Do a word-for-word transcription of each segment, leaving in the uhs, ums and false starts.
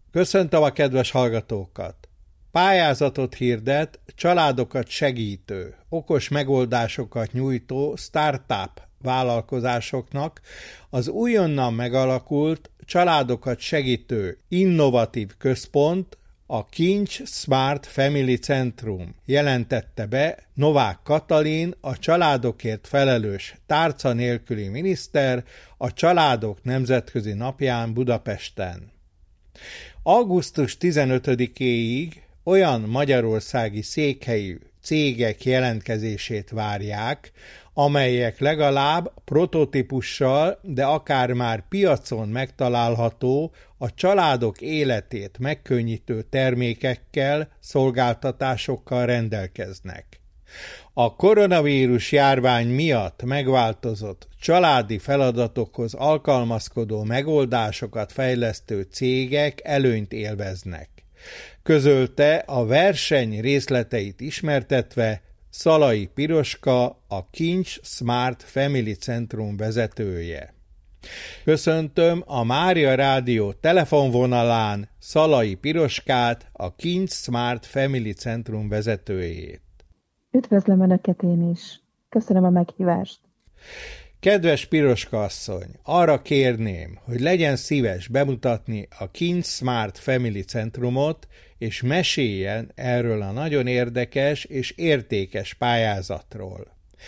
Köszöntöm a kedves hallgatókat! Pályázatot hirdet családokat segítő, okos megoldásokat nyújtó startup vállalkozásoknak az újonnan megalakult családokat segítő innovatív központ, a Kincs Smart Family Centrum jelentette be Novák Katalin, a családokért felelős tárca nélküli miniszter a Családok Nemzetközi Napján Budapesten. augusztus tizenötödikéig olyan magyarországi székhelyű cégek jelentkezését várják, amelyek legalább prototípussal, de akár már piacon megtalálható, a családok életét megkönnyítő termékekkel, szolgáltatásokkal rendelkeznek. A koronavírus járvány miatt megváltozott családi feladatokhoz alkalmazkodó megoldásokat fejlesztő cégek előnyt élveznek. Közölte a verseny részleteit ismertetve Szalai Piroska, a Kincs Smart Family Centrum vezetője. Köszöntöm a Mária Rádió telefonvonalán Szalai Piroskát, a Kincs Smart Family Centrum vezetőjét. Üdvözlöm Önöket én is. Köszönöm a meghívást. Kedves Piroska asszony, arra kérném, hogy legyen szíves bemutatni a Kincs Smart Family Centrumot, és meséljen erről a nagyon érdekes és értékes pályázatról.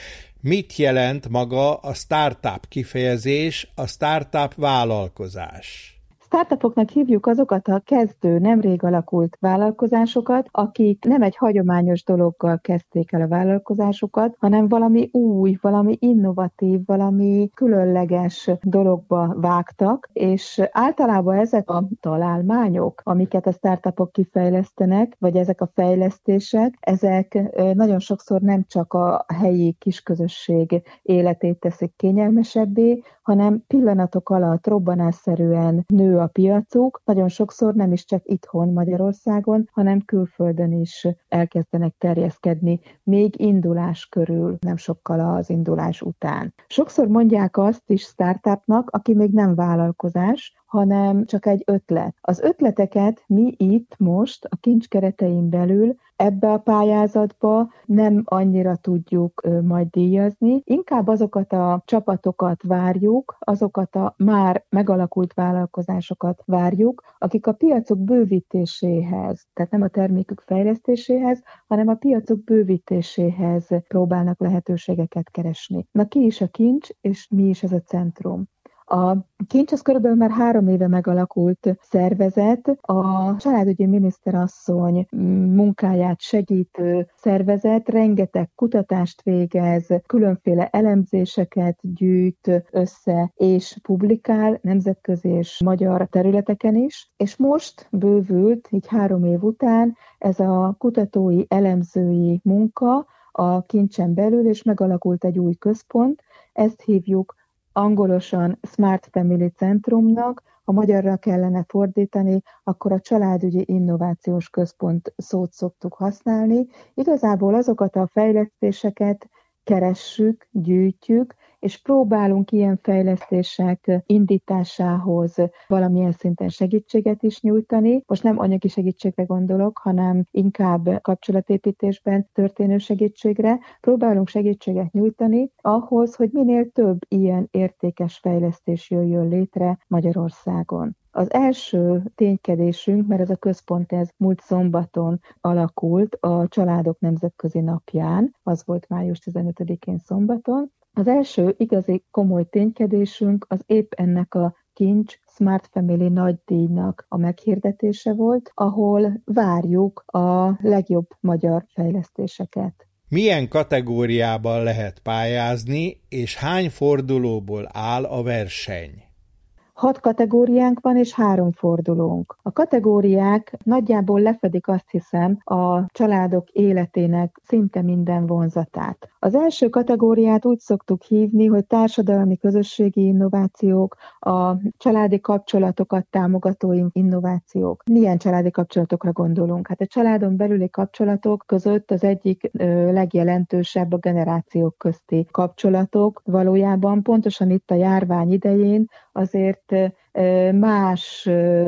Mit jelent maga a startup kifejezés, a startup vállalkozás? Startupoknak hívjuk azokat a kezdő, nemrég alakult vállalkozásokat, akik nem egy hagyományos dologgal kezdték el a vállalkozásukat, hanem valami új, valami innovatív, valami különleges dologba vágtak, és általában ezek a találmányok, amiket a startupok kifejlesztenek, vagy ezek a fejlesztések, ezek nagyon sokszor nem csak a helyi kisközösség életét teszik kényelmesebbé, hanem pillanatok alatt robbanásszerűen nő a piacuk, nagyon sokszor nem is csak itthon Magyarországon, hanem külföldön is elkezdenek terjeszkedni, még indulás körül, nem sokkal az indulás után. Sokszor mondják azt is startupnak, aki még nem vállalkozás, hanem csak egy ötlet. Az ötleteket mi itt most a Kincs keretein belül ebbe a pályázatba nem annyira tudjuk majd díjazni, inkább azokat a csapatokat várjuk, azokat a már megalakult vállalkozásokat várjuk, akik a piacok bővítéséhez, tehát nem a termékük fejlesztéséhez, hanem a piacok bővítéséhez próbálnak lehetőségeket keresni. Na ki is a Kincs, és mi is ez a centrum? A Kincs az körülbelül már három éve megalakult szervezet, a családügyi miniszterasszony munkáját segítő szervezet, rengeteg kutatást végez, különféle elemzéseket gyűjt össze és publikál nemzetközi és magyar területeken is, és most bővült, így három év után ez a kutatói, elemzői munka a Kincsen belül, és megalakult egy új központ, ezt hívjuk angolosan Smart Family Centrumnak, ha magyarra kellene fordítani, akkor a Családügyi Innovációs Központ szót szoktuk használni. Igazából azokat a fejlesztéseket keressük, gyűjtjük, és próbálunk ilyen fejlesztések indításához valamilyen szinten segítséget is nyújtani. Most nem anyagi segítségre gondolok, hanem inkább kapcsolatépítésben történő segítségre. Próbálunk segítséget nyújtani ahhoz, hogy minél több ilyen értékes fejlesztés jöjjön létre Magyarországon. Az első ténykedésünk, mert ez a központ ez múlt szombaton alakult a Családok Nemzetközi Napján, az volt május tizenötödikén szombaton. Az első igazi komoly ténykedésünk az épp ennek a Kincs Smart Family nagydíjnak a meghirdetése volt, ahol várjuk a legjobb magyar fejlesztéseket. Milyen kategóriában lehet pályázni, és hány fordulóból áll a verseny? Hat kategóriánk van, és három fordulónk. A kategóriák nagyjából lefedik, azt hiszem, a családok életének szinte minden vonzatát. Az első kategóriát úgy szoktuk hívni, hogy társadalmi közösségi innovációk, a családi kapcsolatokat támogató innovációk. Milyen családi kapcsolatokra gondolunk? Hát a családon belüli kapcsolatok között az egyik ö, legjelentősebb a generációk közti kapcsolatok. Valójában pontosan itt a járvány idején azért más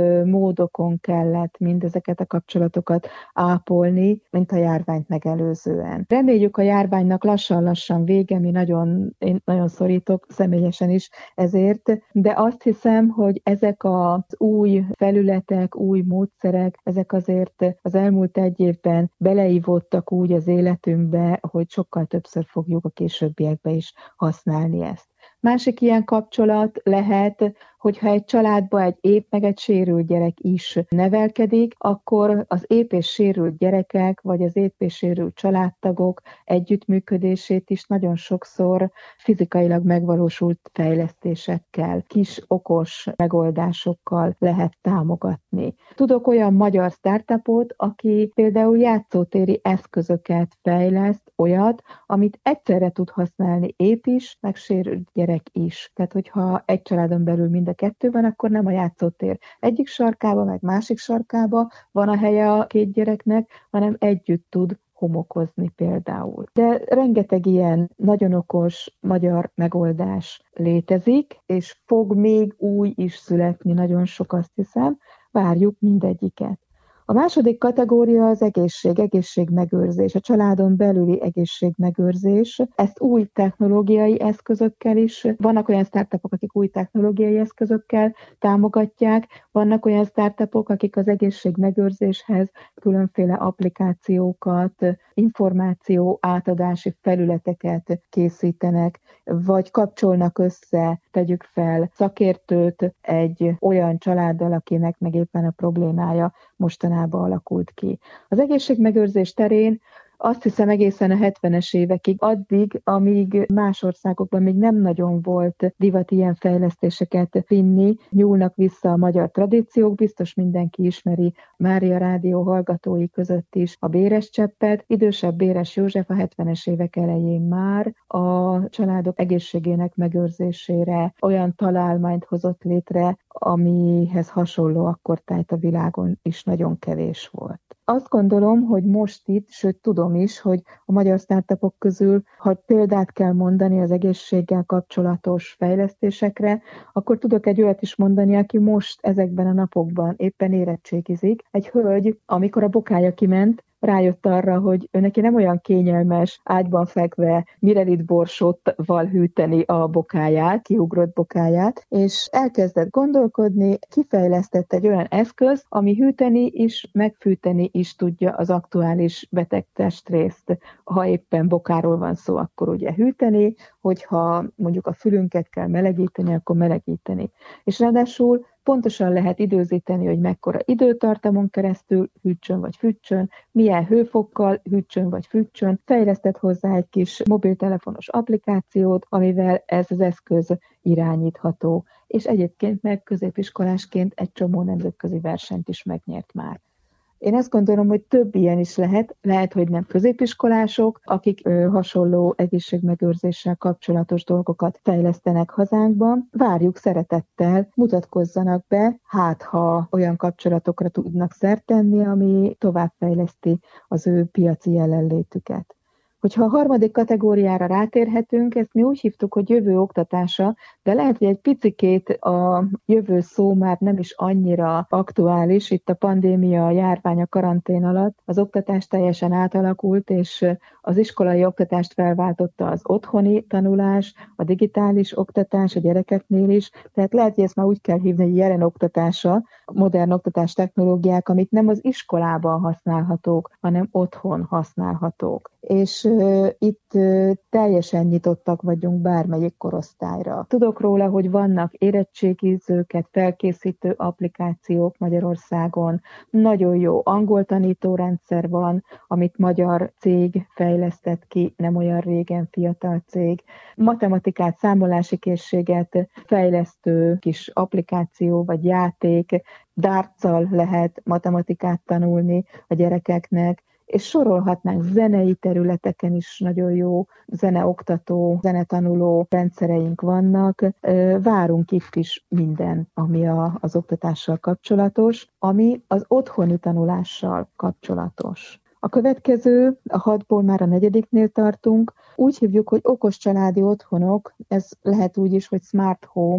módokon kellett mindezeket a kapcsolatokat ápolni, mint a járványt megelőzően. Reméljük a járványnak lassan-lassan vége, mi nagyon, én nagyon szorítok személyesen is ezért, de azt hiszem, hogy ezek az új felületek, új módszerek, ezek azért az elmúlt egy évben beleívódtak úgy az életünkbe, hogy sokkal többször fogjuk a későbbiekbe is használni ezt. Másik ilyen kapcsolat lehet, hogyha egy családban egy épp meg egy sérült gyerek is nevelkedik, akkor az épp és sérült gyerekek, vagy az épp és sérült családtagok együttműködését is nagyon sokszor fizikailag megvalósult fejlesztésekkel, kis okos megoldásokkal lehet támogatni. Tudok olyan magyar startupot, aki például játszótéri eszközöket fejleszt, olyat, amit egyszerre tud használni épp is, meg sérült gyerek is. Tehát, hogyha egy családon belül mind a kettő van, akkor nem a játszótér egyik sarkába, meg másik sarkába van a helye a két gyereknek, hanem együtt tud homokozni például. De rengeteg ilyen nagyon okos magyar megoldás létezik, és fog még új is születni, nagyon sok, azt hiszem, várjuk mindegyiket. A második kategória az egészség, egészségmegőrzés, a családon belüli egészségmegőrzés. Ezt új technológiai eszközökkel is, vannak olyan startupok, akik új technológiai eszközökkel támogatják, vannak olyan startupok, akik az egészségmegőrzéshez különféle applikációkat, információ átadási felületeket készítenek, vagy kapcsolnak össze, tegyük fel, szakértőt egy olyan családdal, akinek meg éppen a problémája mostanában alakult ki. Az egészségmegőrzés terén azt hiszem egészen a hetvenes évekig, addig, amíg más országokban még nem nagyon volt divat ilyen fejlesztéseket vinni, nyúlnak vissza a magyar tradíciók, biztos mindenki ismeri Mária Rádió hallgatói között is a Béres Cseppet. Idősebb Béres József a hetvenes évek elején már a családok egészségének megőrzésére olyan találmányt hozott létre, amihez hasonló akkortájt a világon is nagyon kevés volt. Azt gondolom, hogy most itt, sőt tudom is, hogy a magyar startupok közül, ha példát kell mondani az egészséggel kapcsolatos fejlesztésekre, akkor tudok egy olyat is mondani, aki most ezekben a napokban éppen érettségizik. Egy hölgy, amikor a bokája kiment, rájött arra, hogy ő neki nem olyan kényelmes ágyban fekve mirelit borsóval hűteni a bokáját, kiugrott bokáját, és elkezdett gondolkodni, kifejlesztett egy olyan eszköz, ami hűteni is, megfűteni is tudja az aktuális beteg testrészt. Ha éppen bokáról van szó, akkor ugye hűteni, hogyha mondjuk a fülünket kell melegíteni, akkor melegíteni. És ráadásul pontosan lehet időzíteni, hogy mekkora időtartamon keresztül hűtsön vagy fűtsön, milyen hőfokkal hűtsön vagy fűtsön. Fejlesztett hozzá egy kis mobiltelefonos applikációt, amivel ez az eszköz irányítható. És egyébként meg középiskolásként egy csomó nemzetközi versenyt is megnyert már. Én azt gondolom, hogy több ilyen is lehet, lehet, hogy nem középiskolások, akik ö, hasonló egészségmegőrzéssel kapcsolatos dolgokat fejlesztenek hazánkban. Várjuk szeretettel, mutatkozzanak be, hát ha olyan kapcsolatokra tudnak szert tenni, ami továbbfejleszti az ő piaci jelenlétüket. Hogyha a harmadik kategóriára rátérhetünk, ezt mi úgy hívtuk, hogy jövő oktatása, de lehet, hogy egy picikét a jövő szó már nem is annyira aktuális. Itt a pandémia, a járvány, a karantén alatt az oktatás teljesen átalakult, és az iskolai oktatást felváltotta az otthoni tanulás, a digitális oktatás a gyerekeknél is. Tehát lehet, hogy ezt már úgy kell hívni, hogy jelen oktatása, modern oktatás technológiák, amik nem az iskolában használhatók, hanem otthon használhatók. És uh, itt uh, teljesen nyitottak vagyunk bármelyik korosztályra. Tudok róla, hogy vannak érettségizőket felkészítő applikációk Magyarországon, nagyon jó angol tanítórendszer van, amit magyar cég fejlesztett ki, nem olyan régen fiatal cég. Matematikát, számolási készséget fejlesztő kis applikáció vagy játék, dárccal lehet matematikát tanulni a gyerekeknek, és sorolhatnánk zenei területeken is nagyon jó zeneoktató, zenetanuló rendszereink vannak. Várunk itt is minden, ami a, az oktatással kapcsolatos, ami az otthoni tanulással kapcsolatos. A következő, a hatból már a negyediknél tartunk, úgy hívjuk, hogy okos családi otthonok, ez lehet úgy is, hogy smart home,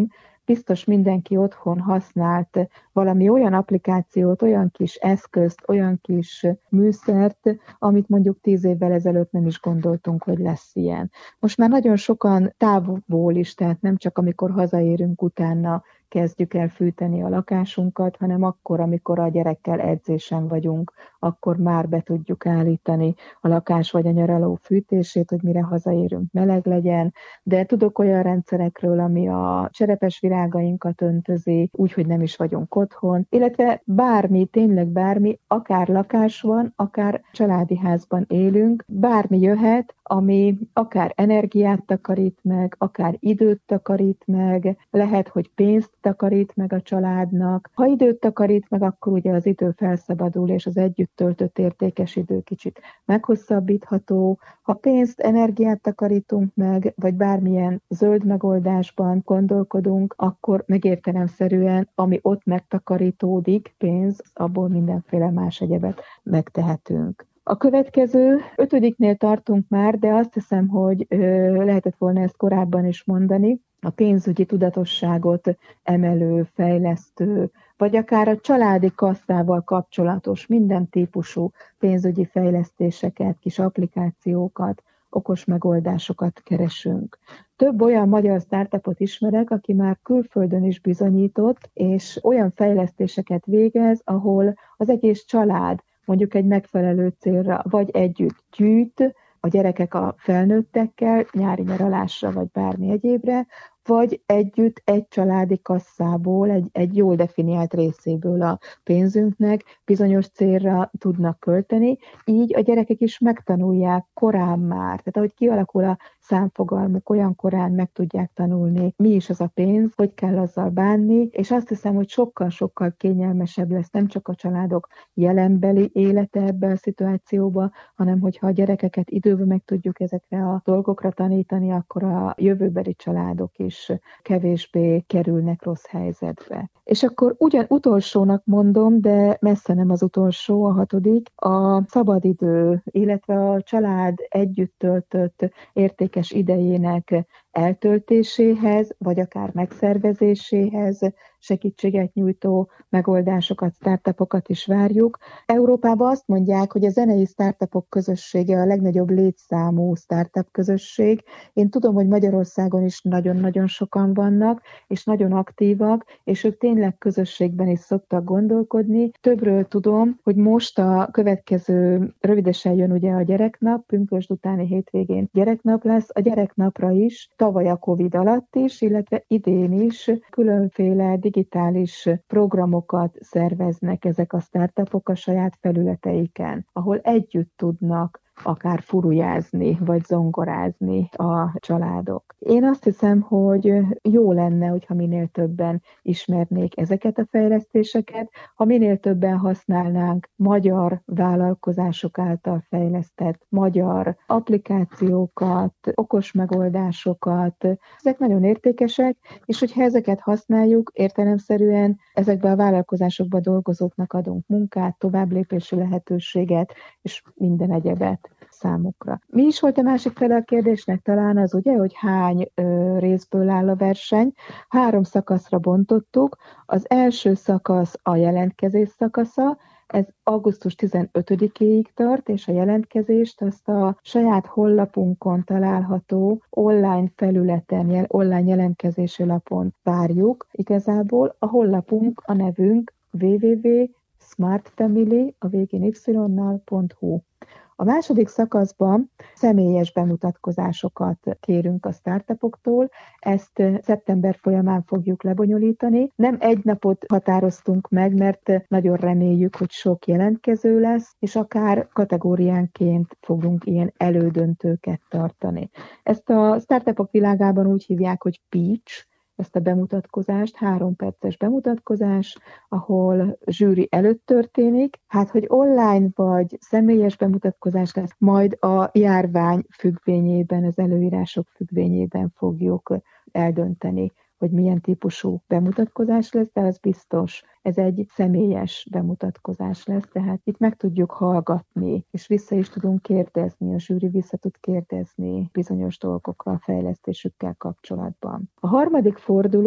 biztos mindenki otthon használt valami olyan applikációt, olyan kis eszközt, olyan kis műszert, amit mondjuk tíz évvel ezelőtt nem is gondoltunk, hogy lesz ilyen. Most már nagyon sokan távol is, tehát nem csak amikor hazaérünk utána kezdjük el fűteni a lakásunkat, hanem akkor, amikor a gyerekkel edzésen vagyunk, akkor már be tudjuk állítani a lakás vagy a nyaraló fűtését, hogy mire hazaérünk meleg legyen, de tudok olyan rendszerekről, ami a cserepes virágainkat öntözi, úgyhogy nem is vagyunk otthon, illetve bármi, tényleg bármi, akár lakás van, akár családi házban élünk, bármi jöhet, ami akár energiát takarít meg, akár időt takarít meg, lehet, hogy pénzt takarít meg a családnak. Ha időt takarít meg, akkor ugye az idő felszabadul, és az együtt töltött értékes idő kicsit meghosszabbítható. Ha pénzt, energiát takarítunk meg, vagy bármilyen zöld megoldásban gondolkodunk, akkor megértelemszerűen, ami ott megtakarítódik, pénz, abból mindenféle más egyebet megtehetünk. A következő, ötödiknél tartunk már, de azt hiszem, hogy ö, lehetett volna ezt korábban is mondani, a pénzügyi tudatosságot emelő, fejlesztő, vagy akár a családi kasszával kapcsolatos minden típusú pénzügyi fejlesztéseket, kis applikációkat, okos megoldásokat keresünk. Több olyan magyar startupot ismerek, aki már külföldön is bizonyított, és olyan fejlesztéseket végez, ahol az egész család mondjuk egy megfelelő célra, vagy együtt gyűjt, a gyerekek a felnőttekkel, nyári nyaralásra, vagy bármi egyébre, vagy együtt egy családi kasszából, egy, egy jól definiált részéből a pénzünknek bizonyos célra tudnak költeni, így a gyerekek is megtanulják korán már. Tehát ahogy kialakul a számfogalmuk, olyan korán meg tudják tanulni, mi is az a pénz, hogy kell azzal bánni, és azt hiszem, hogy sokkal-sokkal kényelmesebb lesz nem csak a családok jelenbeli élete ebbe a szituációba, hanem hogyha a gyerekeket időben meg tudjuk ezekre a dolgokra tanítani, akkor a jövőbeli családok is kevésbé kerülnek rossz helyzetbe. És akkor ugyan utolsónak mondom, de messze nem az utolsó, a hatodik, a szabadidő, illetve a család együtt töltött értékes idejének eltöltéséhez, vagy akár megszervezéséhez segítséget nyújtó megoldásokat, startupokat is várjuk. Európában azt mondják, hogy a zenei startupok közössége a legnagyobb létszámú startup közösség. Én tudom, hogy Magyarországon is nagyon-nagyon sokan vannak, és nagyon aktívak, és ők tényleg közösségben is szoktak gondolkodni. Többről tudom, hogy most a következő, rövidesen jön ugye a gyereknap, pünkösd utáni hétvégén gyereknap lesz, a gyereknapra is, tavaly a Covid alatt is, illetve idén is különféle digitális programokat szerveznek ezek a startupok a saját felületeiken, ahol együtt tudnak akár furujázni, vagy zongorázni a családok. Én azt hiszem, hogy jó lenne, hogyha minél többen ismernék ezeket a fejlesztéseket, ha minél többen használnánk magyar vállalkozások által fejlesztett magyar applikációkat, okos megoldásokat. Ezek nagyon értékesek, és hogyha ezeket használjuk, értelemszerűen ezekben a vállalkozásokban dolgozóknak adunk munkát, továbblépési lehetőséget, és minden egyebet számukra. Mi is volt a másik fele a kérdésnek? Talán az ugye, hogy hány ö, részből áll a verseny. Három szakaszra bontottuk. Az első szakasz a jelentkezés szakasza, ez augusztus tizenötödikéig tart, és a jelentkezést azt a saját honlapunkon található online felületen, online jelentkezési lapon várjuk. Igazából a honlapunk, a nevünk double-u double-u double-u pont smartfamily, a végén y-nal pont hu. A második szakaszban személyes bemutatkozásokat kérünk a startupoktól, ezt szeptember folyamán fogjuk lebonyolítani. Nem egy napot határoztunk meg, mert nagyon reméljük, hogy sok jelentkező lesz, és akár kategóriánként fogunk ilyen elődöntőket tartani. Ezt a startupok világában úgy hívják, hogy pitch, ezt a bemutatkozást, három perces bemutatkozás, ahol zsűri előtt történik. Hát, hogy online vagy személyes bemutatkozás lesz, majd a járvány függvényében, az előírások függvényében fogjuk eldönteni, hogy milyen típusú bemutatkozás lesz, de az biztos, ez egy személyes bemutatkozás lesz, tehát itt meg tudjuk hallgatni, és vissza is tudunk kérdezni, a zsűri vissza tud kérdezni bizonyos dolgokra a fejlesztésükkel kapcsolatban. A harmadik forduló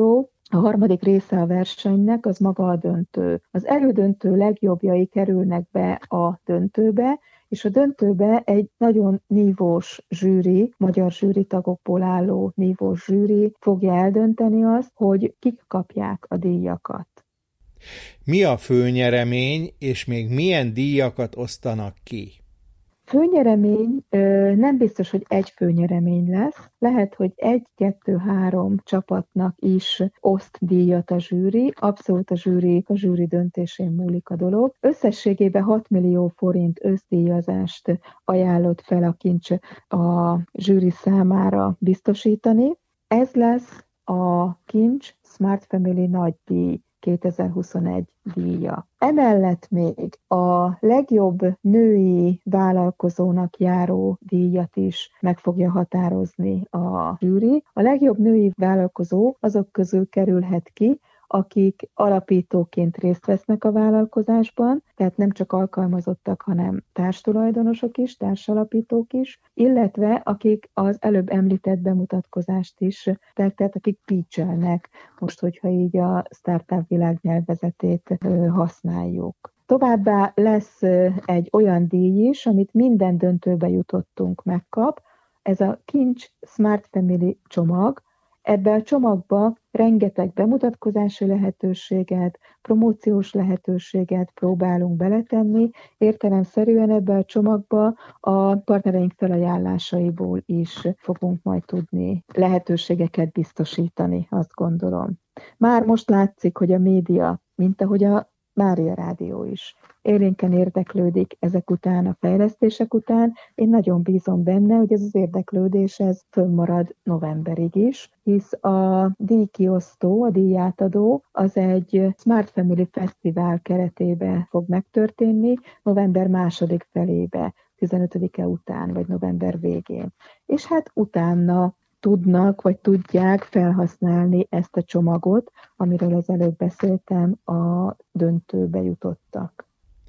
A harmadik része a versenynek az maga a döntő. Az elődöntő legjobbjai kerülnek be a döntőbe, és a döntőbe egy nagyon nívós zsűri, magyar zsűritagokból álló nívós zsűri fogja eldönteni azt, hogy kik kapják a díjakat. Mi a főnyeremény, és még milyen díjakat osztanak ki? Főnyeremény nem biztos, hogy egy főnyeremény lesz. Lehet, hogy egy, kettő, három csapatnak is oszt díjat a zsűri. Abszolút a zsűri, a zsűri döntésén múlik a dolog. Összességében hat millió forint összdíjazást ajánlott fel a kincs a zsűri számára biztosítani. Ez lesz a kincs Smart Family nagydíj kétezer-huszonegy díja. Emellett még a legjobb női vállalkozónak járó díjat is meg fogja határozni a zsűri. A legjobb női vállalkozó azok közül kerülhet ki, akik alapítóként részt vesznek a vállalkozásban, tehát nem csak alkalmazottak, hanem társtulajdonosok is, társalapítók is, illetve akik az előbb említett bemutatkozást is, tehát akik pitchelnek, most, hogyha így a startup világnyelvezetét használjuk. Továbbá lesz egy olyan díj is, amit minden döntőbe jutottunk megkap, ez a Kincs Smart Family csomag. Ebbe a csomagba rengeteg bemutatkozási lehetőséget, promóciós lehetőséget próbálunk beletenni. Értelemszerűen ebbe a csomagba a partnereink felajánlásaiból is fogunk majd tudni lehetőségeket biztosítani, azt gondolom. Már most látszik, hogy a média, mint ahogy a Mária Rádió is élénken érdeklődik ezek után, a fejlesztések után. Én nagyon bízom benne, hogy ez az érdeklődés ez fönnmarad novemberig is, hisz a díjkiosztó, a díjátadó az egy Smart Family Fesztivál keretében fog megtörténni, november második felébe, tizenötödike után, vagy november végén. És hát utána tudnak, vagy tudják felhasználni ezt a csomagot, amiről az előbb beszéltem, a döntőbe jutottak.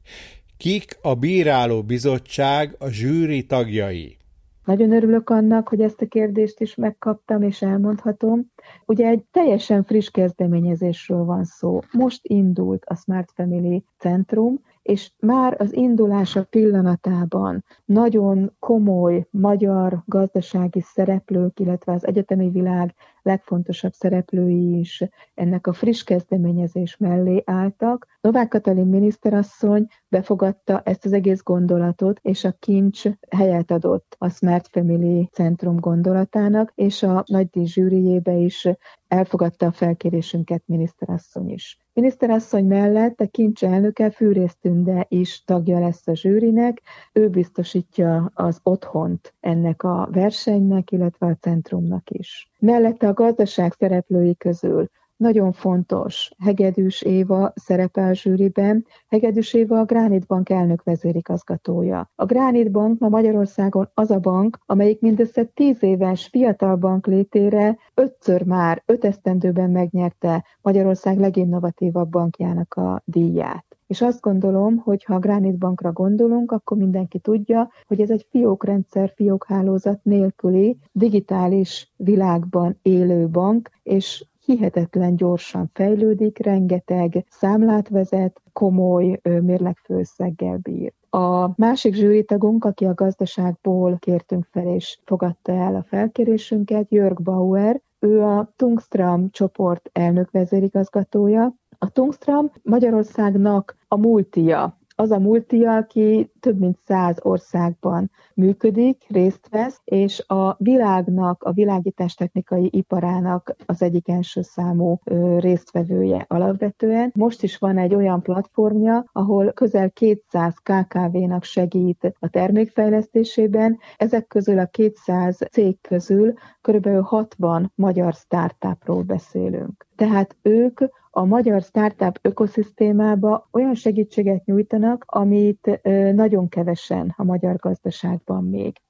Kik a bíráló bizottság, a zsűri tagjai? Nagyon örülök annak, hogy ezt a kérdést is megkaptam, és elmondhatom. Ugye egy teljesen friss kezdeményezésről van szó. Most indult a Smart Family Centrum, és már az indulása pillanatában nagyon komoly magyar gazdasági szereplők, illetve az egyetemi világ legfontosabb szereplői is ennek a friss kezdeményezés mellé álltak. Novák Katalin miniszterasszony befogadta ezt az egész gondolatot, és a kincs helyet adott a Smart Family Centrum gondolatának, és a nagydíj zsűrijébe is elfogadta a felkérésünket miniszterasszony is. Miniszterasszony mellett a kincs elnöke, Fűrész Tünde is tagja lesz a zsűrinek, ő biztosítja az otthont ennek a versenynek, illetve a centrumnak is. Mellette a gazdaság szereplői közül nagyon fontos, Hegedűs Éva szerepel zsűriben. Hegedűs Éva a Granit Bank elnök vezérigazgatója. A Granit Bank ma Magyarországon az a bank, amelyik mindössze tíz éves fiatal bank létére ötször már, öt esztendőben megnyerte Magyarország leginnovatívabb bankjának a díját. És azt gondolom, hogy ha a Granit Bankra gondolunk, akkor mindenki tudja, hogy ez egy fiókrendszer, fiókhálózat nélküli, digitális világban élő bank, és hihetetlen gyorsan fejlődik, rengeteg számlát vezet, komoly mérlegfőösszeggel bír. A másik zsűritagunk, aki a gazdaságból kértünk fel és fogadta el a felkérésünket, Jörg Bauer, ő a Tungstram csoport elnök vezérigazgatója. A Tungstram Magyarországnak a multia, az a multia, aki több mint száz országban működik, részt vesz, és a világnak, a világítástechnikai iparának az egyik első számú ö, résztvevője alapvetően. Most is van egy olyan platformja, ahol közel kétszáz ká ká vé-nak segít a termékfejlesztésében. Ezek közül a kétszáz cég közül körülbelül hatvan magyar startupról beszélünk. Tehát ők a magyar startup ökoszisztémába olyan segítséget nyújtanak, amit nagyon kevesen a magyar gazdaságban még.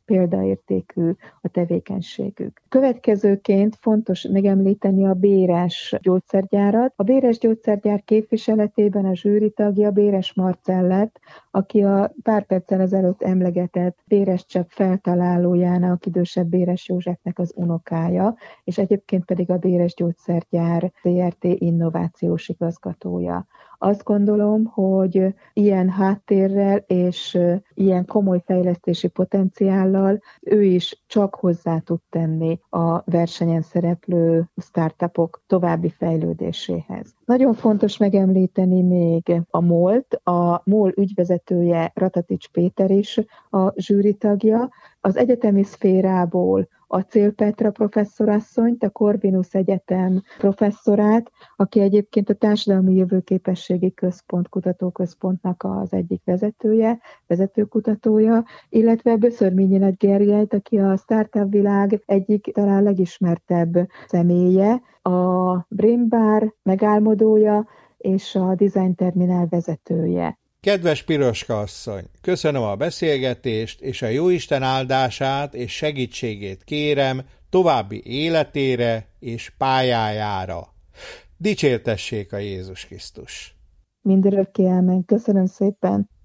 példaértékű a tevékenységük. Következőként fontos megemlíteni a Béres gyógyszergyárat. A Béres gyógyszergyár képviseletében a zsűri tagja Béres Marcellett, aki a pár perccel ezelőtt emlegetett Béres csepp feltalálójának, idősebb Béres Józsefnek az unokája, és egyébként pedig a Béres gyógyszergyár zé er té innovációs igazgatója. Azt gondolom, hogy ilyen háttérrel és ilyen komoly fejlesztési potenciállal ő is csak hozzá tud tenni a versenyen szereplő startupok további fejlődéséhez. Nagyon fontos megemlíteni még a MOL-t. A MOL ügyvezetője Ratatics Péter is a zsűri tagja. Az egyetemi szférából Acél Petra professzorasszonyt, a Corvinus Egyetem professzorát, aki egyébként a Társadalmi Jövőképességi Központ kutatóközpontnak az egyik vezetője, vezetőkutatója, illetve Böszörményi Nagy Gergelyt, aki a startup világ egyik talán legismertebb személye, a Brainbar megálmodója és a Design Terminál vezetője. Kedves Piroska asszony, köszönöm a beszélgetést, és a Jóisten áldását és segítségét kérem további életére és pályájára. Dicsértessék a Jézus Krisztus! Mindörökké ámen. Köszönöm szépen!